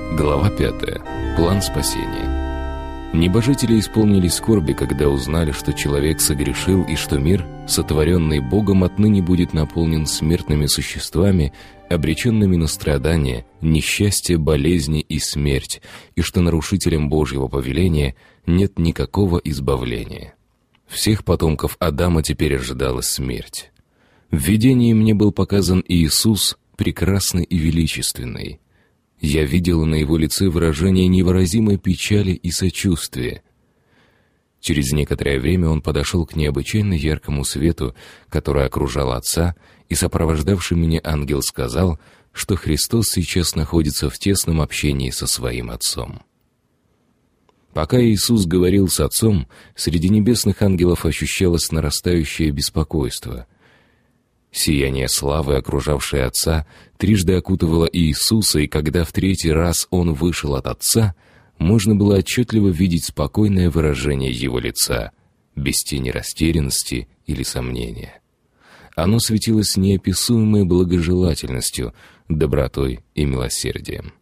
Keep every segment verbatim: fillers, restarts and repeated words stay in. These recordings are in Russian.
Глава пятая. План спасения. Небожители исполнили скорби, когда узнали, что человек согрешил и что мир, сотворенный Богом, отныне будет наполнен смертными существами, обреченными на страдания, несчастье, болезни и смерть, и что нарушителям Божьего повеления нет никакого избавления. Всех потомков Адама теперь ожидала смерть. В видении мне был показан Иисус, прекрасный и величественный. Я видела на его лице выражение невыразимой печали и сочувствия. Через некоторое время он подошел к необычайно яркому свету, который окружал Отца, и сопровождавший меня ангел сказал, что Христос сейчас находится в тесном общении со своим Отцом. Пока Иисус говорил с Отцом, среди небесных ангелов ощущалось нарастающее беспокойство. Сияние славы, окружавшее Отца, трижды окутывало Иисуса, и когда в третий раз Он вышел от Отца, можно было отчетливо видеть спокойное выражение Его лица, без тени растерянности или сомнения. Оно светилось неописуемой благожелательностью, добротой и милосердием.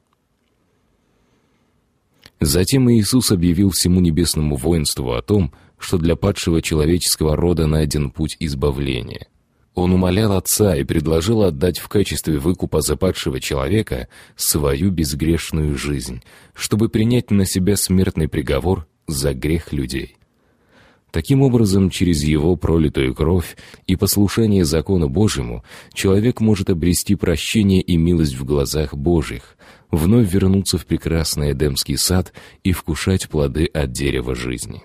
Затем Иисус объявил всему небесному воинству о том, что для падшего человеческого рода найден путь избавления. Он умолял Отца и предложил отдать в качестве выкупа за падшего человека свою безгрешную жизнь, чтобы принять на себя смертный приговор за грех людей. Таким образом, через его пролитую кровь и послушание закону Божьему человек может обрести прощение и милость в глазах Божьих, вновь вернуться в прекрасный Эдемский сад и вкушать плоды от дерева жизни.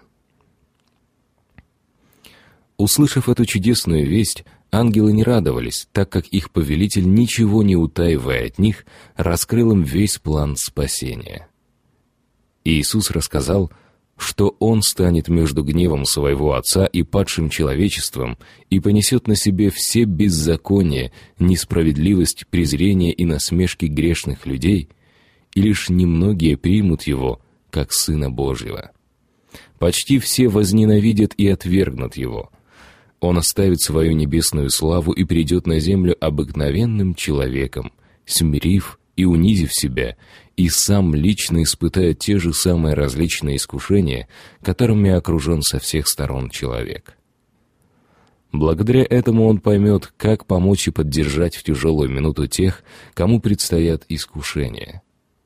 Услышав эту чудесную весть, ангелы не радовались, так как их повелитель, ничего не утаивая от них, раскрыл им весь план спасения. Иисус рассказал, что Он станет между гневом своего Отца и падшим человечеством и понесет на себе все беззакония, несправедливость, презрение и насмешки грешных людей, и лишь немногие примут Его, как Сына Божьего. Почти все возненавидят и отвергнут Его. Он оставит свою небесную славу и придет на землю обыкновенным человеком, смирив и унизив себя, и сам лично испытает те же самые различные искушения, которыми окружен со всех сторон человек. Благодаря этому он поймет, как помочь и поддержать в тяжелую минуту тех, кому предстоят искушения.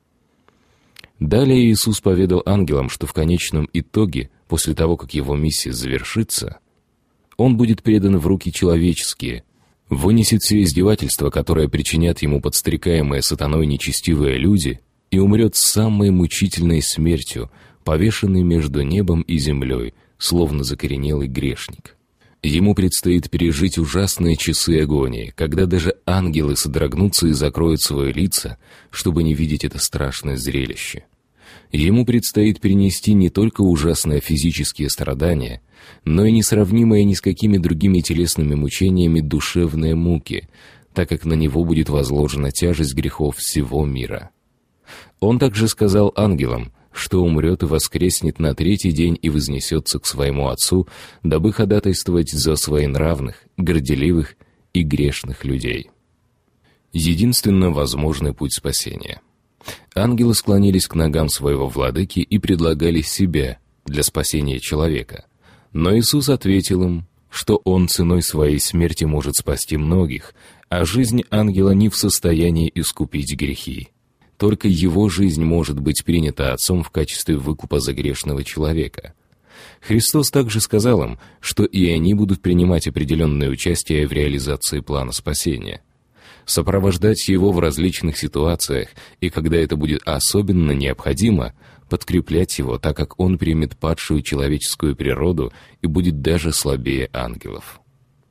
Далее Иисус поведал ангелам, что в конечном итоге, после того, как его миссия завершится, он будет предан в руки человеческие, вынесет все издевательства, которые причинят ему подстрекаемые сатаной нечестивые люди, и умрет самой мучительной смертью, повешенный между небом и землей, словно закоренелый грешник. Ему предстоит пережить ужасные часы агонии, когда даже ангелы содрогнутся и закроют свои лица, чтобы не видеть это страшное зрелище. Ему предстоит перенести не только ужасные физические страдания, но и несравнимые ни с какими другими телесными мучениями душевные муки, так как на него будет возложена тяжесть грехов всего мира. Он также сказал ангелам, что умрет и воскреснет на третий день и вознесется к своему Отцу, дабы ходатайствовать за своенравных, горделивых и грешных людей. Единственно возможный путь спасения. Ангелы склонились к ногам своего владыки и предлагали себя для спасения человека. Но Иисус ответил им, что Он ценой своей смерти может спасти многих, а жизнь ангела не в состоянии искупить грехи. Только его жизнь может быть принята Отцом в качестве выкупа за грешного человека. Христос также сказал им, что и они будут принимать определенное участие в реализации плана спасения, сопровождать его в различных ситуациях, и когда это будет особенно необходимо, подкреплять его, так как он примет падшую человеческую природу и будет даже слабее ангелов.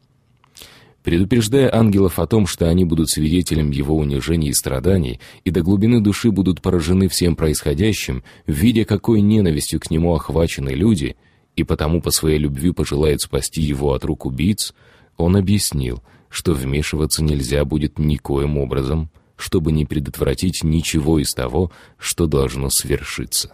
Предупреждая ангелов о том, что они будут свидетелем его унижений и страданий, и до глубины души будут поражены всем происходящим, видя, какой ненавистью к нему охвачены люди, и потому по своей любви пожелают спасти его от рук убийц, он объяснил, что вмешиваться нельзя будет никоим образом, чтобы не предотвратить ничего из того, что должно свершиться.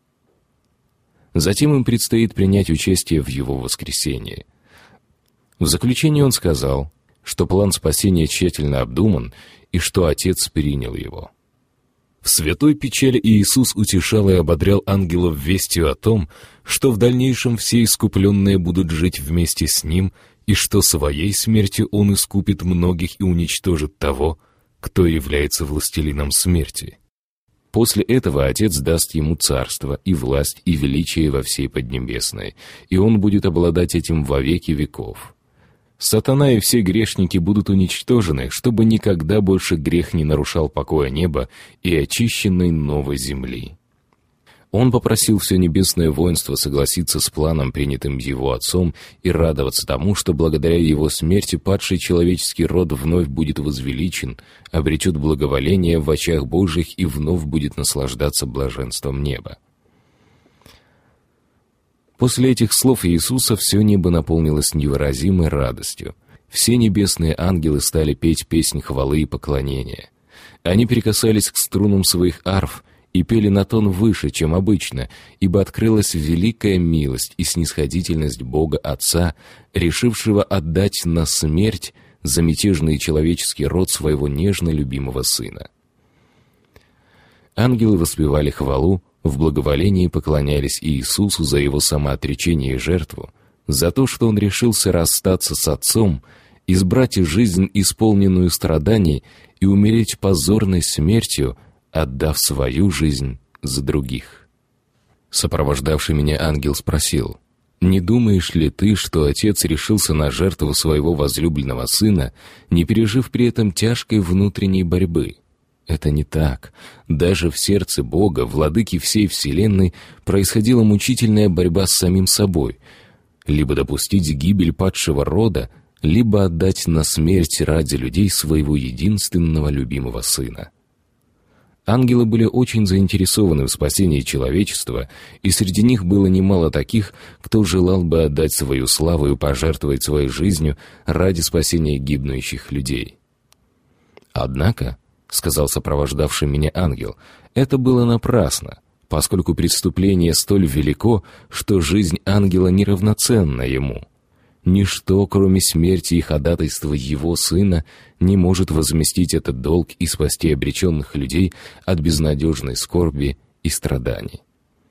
Затем им предстоит принять участие в его воскресении. В заключение он сказал, что план спасения тщательно обдуман и что Отец принял его. В В святой печали Иисус утешал и ободрял ангелов вестью о том, что в дальнейшем все искупленные будут жить вместе с Ним, и что своей смертью Он искупит многих и уничтожит того, кто является властелином смерти. После этого Отец даст ему царство и власть и величие во всей Поднебесной, и он будет обладать этим во веки веков. Сатана и все грешники будут уничтожены, чтобы никогда больше грех не нарушал покоя неба и очищенной новой земли. Он попросил все небесное воинство согласиться с планом, принятым его отцом, и радоваться тому, что благодаря его смерти падший человеческий род вновь будет возвеличен, обретет благоволение в очах Божьих и вновь будет наслаждаться блаженством неба. После этих слов Иисуса все небо наполнилось невыразимой радостью. Все небесные ангелы стали петь песнь хвалы и поклонения. Они прикасались к струнам своих арф и пели на тон выше, чем обычно, ибо открылась великая милость и снисходительность Бога Отца, решившего отдать на смерть за мятежный человеческий род своего нежно любимого Сына. Ангелы воспевали хвалу, в благоволении поклонялись Иисусу за Его самоотречение и жертву, за то, что Он решился расстаться с Отцом, избрать жизнь, исполненную страданий, и умереть позорной смертью, отдав свою жизнь за других. Сопровождавший меня ангел спросил: «Не думаешь ли ты, что Отец решился на жертву своего возлюбленного Сына, не пережив при этом тяжкой внутренней борьбы?» Это не так. Даже в сердце Бога, владыки всей вселенной, происходила мучительная борьба с самим собой. Либо допустить гибель падшего рода, либо отдать на смерть ради людей своего единственного любимого Сына. Ангелы были очень заинтересованы в спасении человечества, и среди них было немало таких, кто желал бы отдать свою славу и пожертвовать своей жизнью ради спасения гибнущих людей. Однако, — сказал сопровождавший меня ангел, — это было напрасно, поскольку преступление столь велико, что жизнь ангела неравноценна ему. Ничто, кроме смерти и ходатайства его Сына, не может возместить этот долг и спасти обреченных людей от безнадежной скорби и страданий.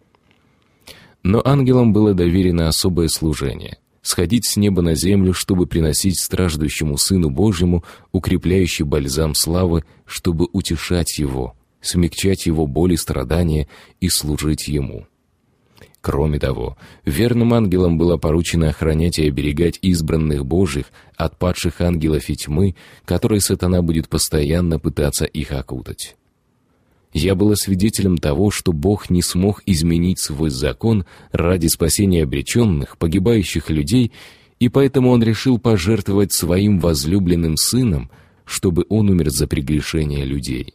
Но ангелам было доверено особое служение — сходить с неба на землю, чтобы приносить страждущему Сыну Божьему укрепляющий бальзам славы, чтобы утешать Его, смягчать Его боль и страдания и служить Ему. Кроме того, верным ангелам было поручено охранять и оберегать избранных Божьих от падших ангелов и тьмы, которой сатана будет постоянно пытаться их окутать. Я была свидетелем того, что Бог не смог изменить свой закон ради спасения обреченных, погибающих людей, и поэтому Он решил пожертвовать Своим возлюбленным Сыном, чтобы Он умер за прегрешение людей.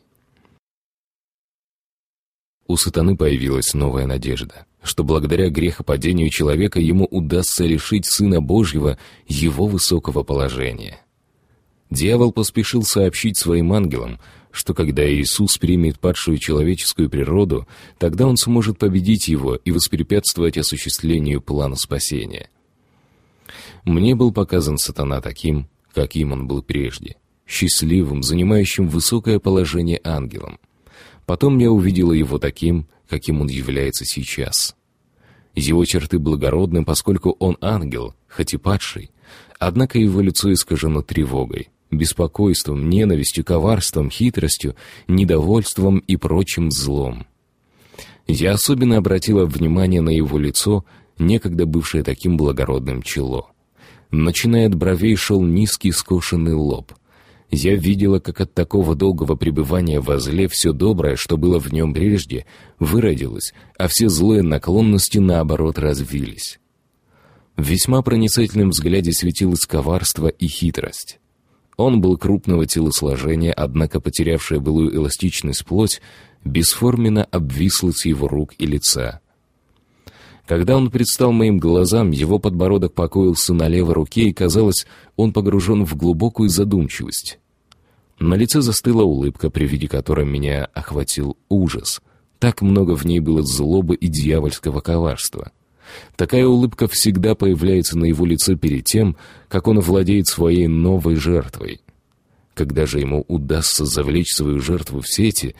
У сатаны появилась новая надежда, что благодаря грехопадению человека ему удастся лишить Сына Божьего его высокого положения. Дьявол поспешил сообщить своим ангелам, что когда Иисус примет падшую человеческую природу, тогда Он сможет победить его и воспрепятствовать осуществлению плана спасения. Мне был показан сатана таким, каким он был прежде, счастливым, занимающим высокое положение ангелом. Потом я увидела его таким, каким он является сейчас. Его черты благородны, поскольку он ангел, хоть и падший, однако его лицо искажено тревогой, беспокойством, ненавистью, коварством, хитростью, недовольством и прочим злом. Я особенно обратила внимание на его лицо, некогда бывшее таким благородным чело. Начиная от бровей шел низкий скошенный лоб. Я видела, как от такого долгого пребывания во зле все доброе, что было в нем прежде, выродилось, а все злые наклонности, наоборот, развились. В весьма проницательном взгляде светилось коварство и хитрость. Он был крупного телосложения, однако потерявшая былую эластичность плоть бесформенно обвисла с его рук и лица. Когда он предстал моим глазам, его подбородок покоился на левой руке, и, казалось, он погружен в глубокую задумчивость. На лице застыла улыбка, при виде которой меня охватил ужас. Так много в ней было злобы и дьявольского коварства. Такая улыбка всегда появляется на его лице перед тем, как он овладеет своей новой жертвой. Когда же ему удастся завлечь свою жертву в сети,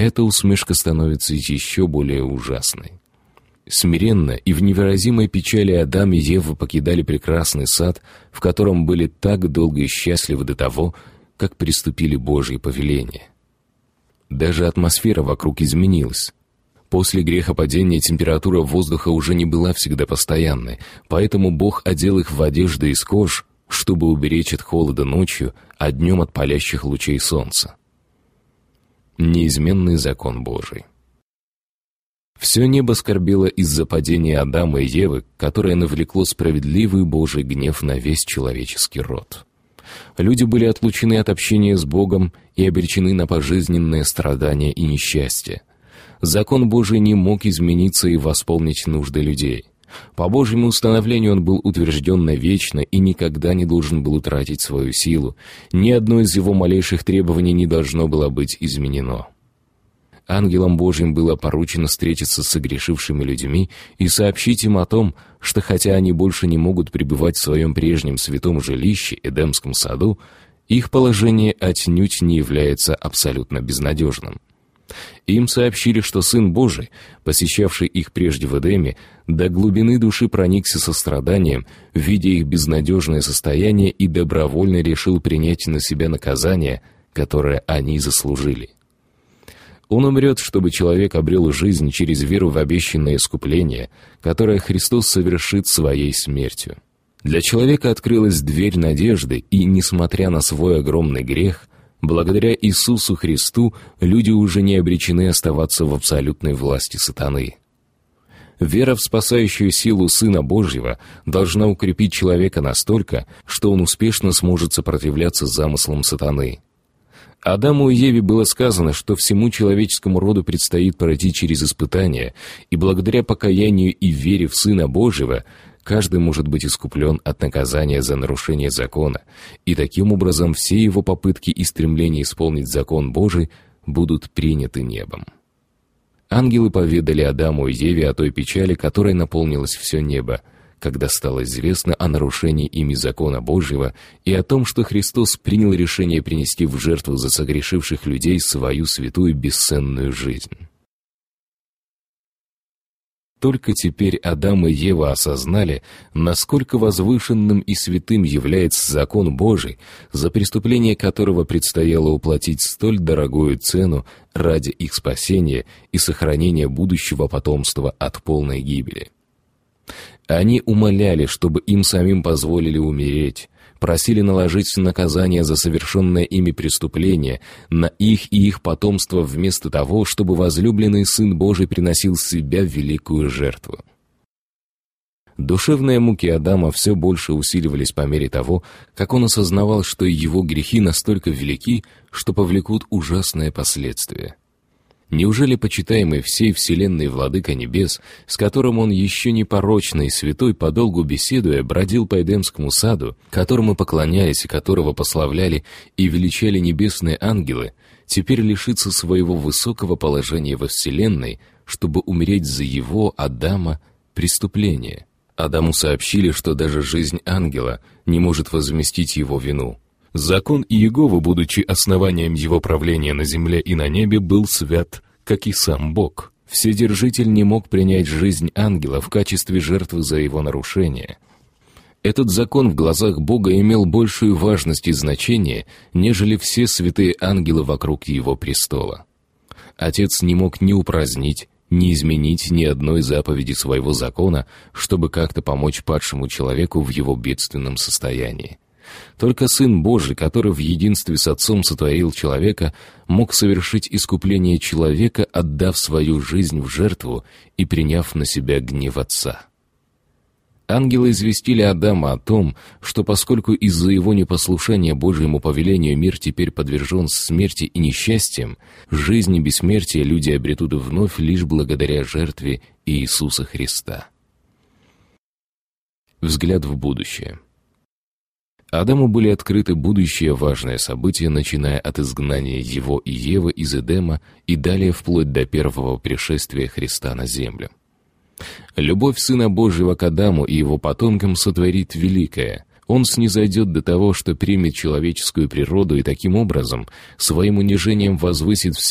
эта усмешка становится еще более ужасной. Смиренно и в невыразимой печали Адам и Ева покидали прекрасный сад, в котором были так долго и счастливы до того, как приступили Божьи повеления. Даже атмосфера вокруг изменилась. После грехопадения температура воздуха уже не была всегда постоянной, поэтому Бог одел их в одежды из кож, чтобы уберечь от холода ночью, а днем от палящих лучей солнца. Неизменный закон Божий. Все небо скорбело из-за падения Адама и Евы, которое навлекло справедливый Божий гнев на весь человеческий род. Люди были отлучены от общения с Богом и обречены на пожизненное страдание и несчастье. Закон Божий не мог измениться и восполнить нужды людей. По Божьему установлению он был утвержден навечно и никогда не должен был утратить свою силу. Ни одно из его малейших требований не должно было быть изменено. Ангелам Божьим было поручено встретиться с согрешившими людьми и сообщить им о том, что хотя они больше не могут пребывать в своем прежнем святом жилище, Эдемском саду, их положение отнюдь не является абсолютно безнадежным. Им сообщили, что Сын Божий, посещавший их прежде в Эдеме, до глубины души проникся состраданием, видя их безнадежное состояние, и добровольно решил принять на себя наказание, которое они заслужили. Он умрет, чтобы человек обрел жизнь через веру в обещанное искупление, которое Христос совершит своей смертью. Для человека открылась дверь надежды, и, несмотря на свой огромный грех, благодаря Иисусу Христу люди уже не обречены оставаться в абсолютной власти сатаны. Вера в спасающую силу Сына Божьего должна укрепить человека настолько, что он успешно сможет сопротивляться замыслам сатаны. Адаму и Еве было сказано, что всему человеческому роду предстоит пройти через испытания, и благодаря покаянию и вере в Сына Божьего каждый может быть искуплен от наказания за нарушение закона, и таким образом все его попытки и стремления исполнить закон Божий будут приняты небом. Ангелы поведали Адаму и Еве о той печали, которой наполнилось все небо, когда стало известно о нарушении ими закона Божьего и о том, что Христос принял решение принести в жертву за согрешивших людей свою святую бесценную жизнь. Только теперь Адам и Ева осознали, насколько возвышенным и святым является закон Божий, за преступление которого предстояло уплатить столь дорогую цену ради их спасения и сохранения будущего потомства от полной гибели. Они умоляли, чтобы им самим позволили умереть, просили наложить наказание за совершенное ими преступление на их и их потомство вместо того, чтобы возлюбленный Сын Божий приносил себя в великую жертву. Душевные муки Адама все больше усиливались по мере того, как он осознавал, что его грехи настолько велики, что повлекут ужасные последствия. Неужели почитаемый всей вселенной Владыка Небес, с которым он еще непорочный и святой, подолгу беседуя, бродил по Эдемскому саду, которому поклонялись и которого прославляли и величали небесные ангелы, теперь лишится своего высокого положения во вселенной, чтобы умереть за его, Адама, преступление? Адаму сообщили, что даже жизнь ангела не может возместить его вину. Закон Иеговы, будучи основанием его правления на земле и на небе, был свят, как и сам Бог. Вседержитель не мог принять жизнь ангела в качестве жертвы за его нарушение. Этот закон в глазах Бога имел большую важность и значение, нежели все святые ангелы вокруг его престола. Отец не мог ни упразднить, ни изменить ни одной заповеди своего закона, чтобы как-то помочь падшему человеку в его бедственном состоянии. Только Сын Божий, который в единстве с Отцом сотворил человека, мог совершить искупление человека, отдав свою жизнь в жертву и приняв на себя гнев Отца. Ангелы известили Адама о том, что поскольку из-за его непослушания Божьему повелению мир теперь подвержен смерти и несчастьям, жизнь и бессмертие люди обретут вновь лишь благодаря жертве Иисуса Христа. Взгляд в будущее. Адаму были открыты будущие важные события, начиная от изгнания его и Евы из Эдема и далее вплоть до первого пришествия Христа на землю. Любовь Сына Божьего к Адаму и его потомкам сотворит великое. Он снизойдет до того, что примет человеческую природу и таким образом своим унижением возвысит всех,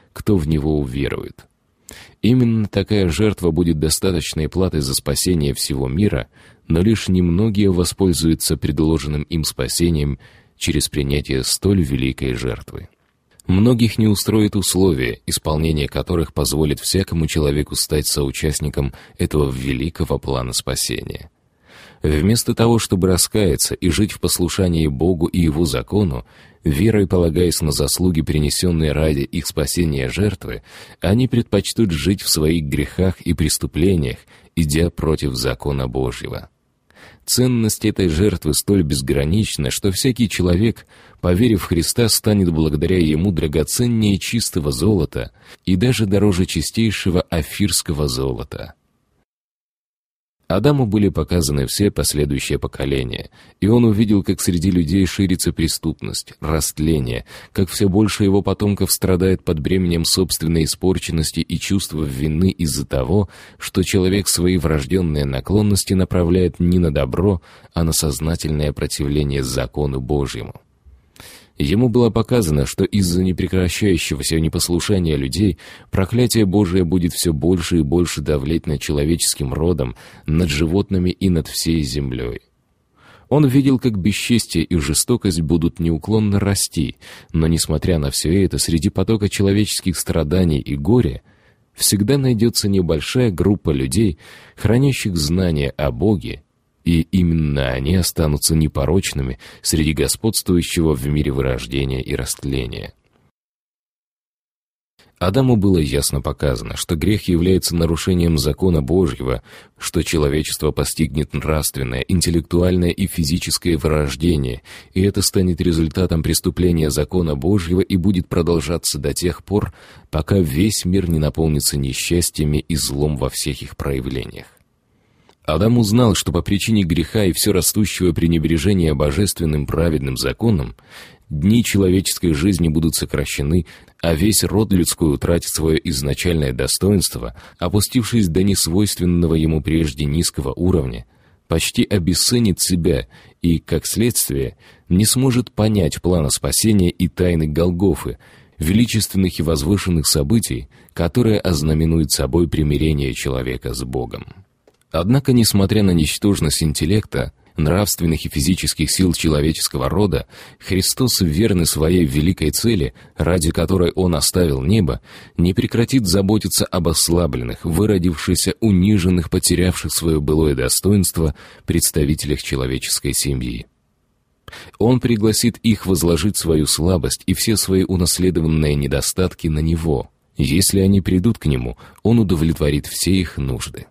кто в него уверует. Именно такая жертва будет достаточной платой за спасение всего мира, но лишь немногие воспользуются предложенным им спасением через принятие столь великой жертвы. Многих не устроит условия, исполнение которых позволит всякому человеку стать соучастником этого великого плана спасения. Вместо того, чтобы раскаяться и жить в послушании Богу и Его закону, верой полагаясь на заслуги, принесенные ради их спасения жертвы, они предпочтут жить в своих грехах и преступлениях, идя против закона Божьего. Ценность этой жертвы столь безгранична, что всякий человек, поверив в Христа, станет благодаря Ему драгоценнее чистого золота и даже дороже чистейшего офирского золота. Адаму были показаны все последующие поколения, и он увидел, как среди людей ширится преступность, растление, как все больше его потомков страдает под бременем собственной испорченности и чувства вины из-за того, что человек свои врожденные наклонности направляет не на добро, а на сознательное противление закону Божьему. Ему было показано, что из-за непрекращающегося непослушания людей проклятие Божие будет все больше и больше давлеть над человеческим родом, над животными и над всей землей. Он видел, как бесчестие и жестокость будут неуклонно расти, но, несмотря на все это, среди потока человеческих страданий и горя всегда найдется небольшая группа людей, хранящих знания о Боге, и именно они останутся непорочными среди господствующего в мире вырождения и растления. Адаму было ясно показано, что грех является нарушением закона Божьего, что человечество постигнет нравственное, интеллектуальное и физическое вырождение, и это станет результатом преступления закона Божьего и будет продолжаться до тех пор, пока весь мир не наполнится несчастьями и злом во всех их проявлениях. Адам узнал, что по причине греха и все растущего пренебрежения божественным праведным законом дни человеческой жизни будут сокращены, а весь род людской утратит свое изначальное достоинство, опустившись до несвойственного ему прежде низкого уровня, почти обесценит себя и, как следствие, не сможет понять плана спасения и тайны Голгофы, величественных и возвышенных событий, которые ознаменуют собой примирение человека с Богом. Однако, несмотря на ничтожность интеллекта, нравственных и физических сил человеческого рода, Христос, верный своей великой цели, ради которой Он оставил небо, не прекратит заботиться об ослабленных, выродившихся, униженных, потерявших свое былое достоинство представителях человеческой семьи. Он пригласит их возложить свою слабость и все свои унаследованные недостатки на Него. Если они придут к Нему, Он удовлетворит все их нужды.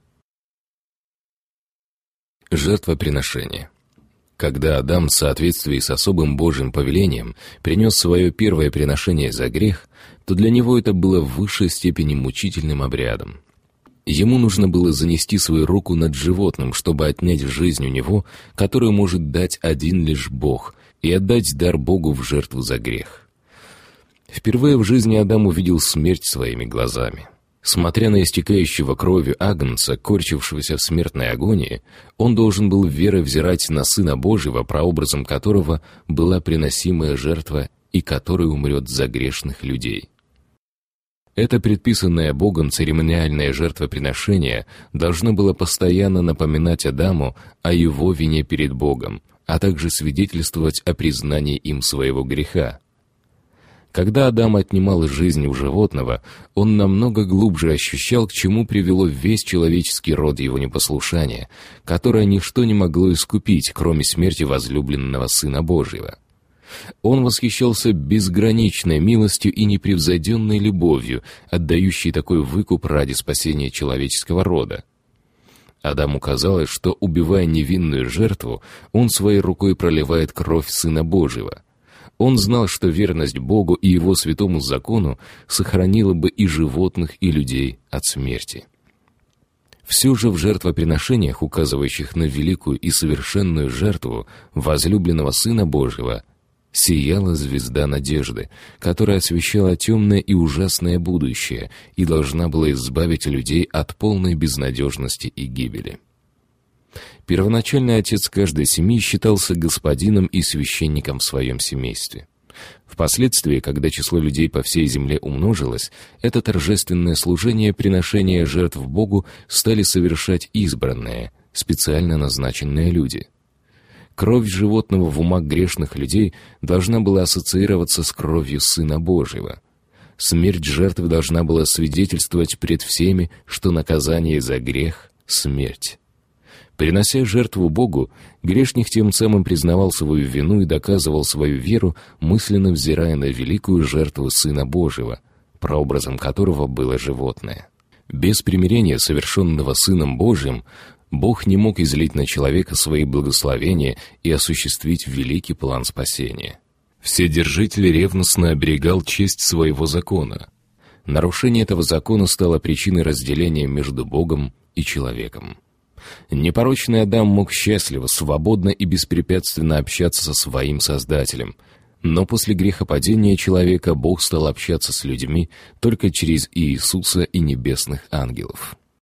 Жертвоприношение. Когда Адам в соответствии с особым Божьим повелением принес свое первое приношение за грех, то для него это было в высшей степени мучительным обрядом. Ему нужно было занести свою руку над животным, чтобы отнять жизнь у него, которую может дать один лишь Бог, и отдать дар Богу в жертву за грех. Впервые в жизни Адам увидел смерть своими глазами. Смотря на истекающего кровью агнца, корчившегося в смертной агонии, он должен был верой взирать на Сына Божьего, прообразом которого была приносимая жертва и который умрет за грешных людей. Это предписанное Богом церемониальное жертвоприношение должно было постоянно напоминать Адаму о его вине перед Богом, а также свидетельствовать о признании им своего греха. Когда Адам отнимал жизнь у животного, он намного глубже ощущал, к чему привело весь человеческий род его непослушания, которое ничто не могло искупить, кроме смерти возлюбленного Сына Божьего. Он восхищался безграничной милостью и непревзойденной любовью, отдающей такой выкуп ради спасения человеческого рода. Адаму казалось, что, убивая невинную жертву, он своей рукой проливает кровь Сына Божьего. Он знал, что верность Богу и Его святому закону сохранила бы и животных, и людей от смерти. Все же в жертвоприношениях, указывающих на великую и совершенную жертву возлюбленного Сына Божьего, сияла звезда надежды, которая освещала темное и ужасное будущее и должна была избавить людей от полной безнадежности и гибели. Первоначальный отец каждой семьи считался господином и священником в своем семействе. Впоследствии, когда число людей по всей земле умножилось, это торжественное служение приношения жертв Богу стали совершать избранные, специально назначенные люди. Кровь животного в умах грешных людей должна была ассоциироваться с кровью Сына Божьего. Смерть жертвы должна была свидетельствовать пред всеми, что наказание за грех — смерть. Принося жертву Богу, грешник тем самым признавал свою вину и доказывал свою веру, мысленно взирая на великую жертву Сына Божьего, прообразом которого было животное. Без примирения, совершенного Сыном Божьим, Бог не мог излить на человека свои благословения и осуществить великий план спасения. Вседержитель ревностно оберегал честь своего закона. Нарушение этого закона стало причиной разделения между Богом и человеком. Непорочный Адам мог счастливо, свободно и беспрепятственно общаться со своим Создателем, но после грехопадения человека Бог стал общаться с людьми только через Иисуса и небесных ангелов.